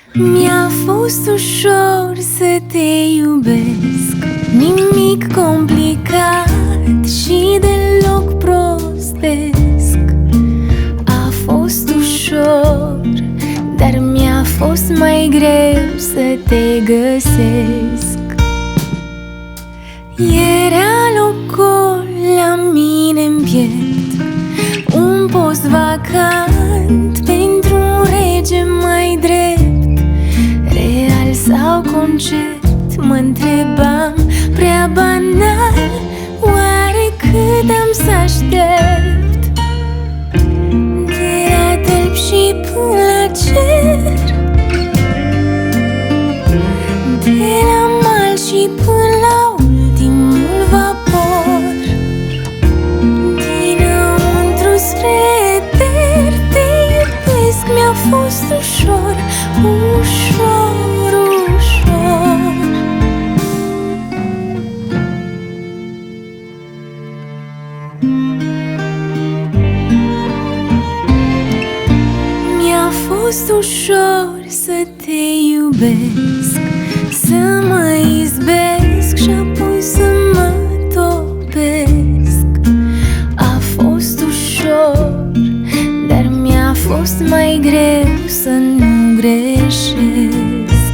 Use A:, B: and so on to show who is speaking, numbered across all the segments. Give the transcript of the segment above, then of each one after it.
A: Mi-a fost ușor să te iubesc, nimic complicat și deloc prostesc. A fost ușor, dar mi-a fost mai greu să te găsesc. Era locul la mine-n piept, un post vacant pentru un rege mai drept. Real sau concept, mă întrebam, prea banal, oare cât am să aștept? De la tălpi și până la cer, de la mal și până la ultimul vapor, dinăuntru spre eter, te iubesc. Mi-a fost ușor, ușor, ușor. Mi-a fost ușor să te iubesc, să mă izbesc și apoi să mă topesc. A fost ușor, dar mi-a fost mai greu să nu greșesc.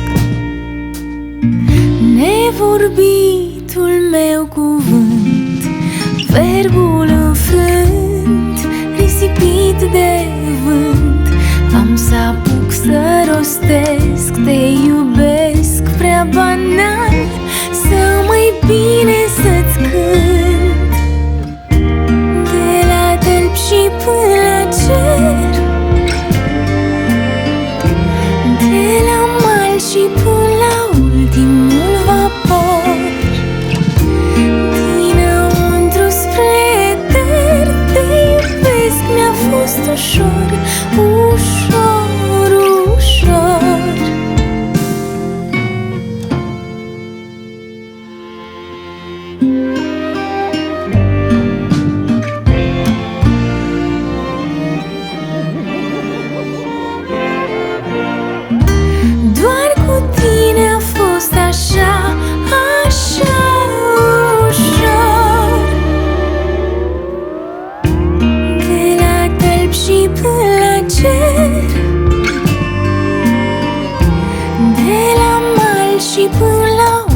A: Nevorbitul meu cuvânt, verbul înfrânt, risipit de vânt, am să apuc să rostesc, te iubesc, prea banal, să mai bine să-ți cânt. De la tălpi și până la cer, de la mal și până la ultimul vapor, dinăuntru spre eter, te iubesc. Mi-a fost ușor, ușor, ușor. Doar cu tine a fost așa, așa ușor. De la tălpi și până la cer, de la mal și până la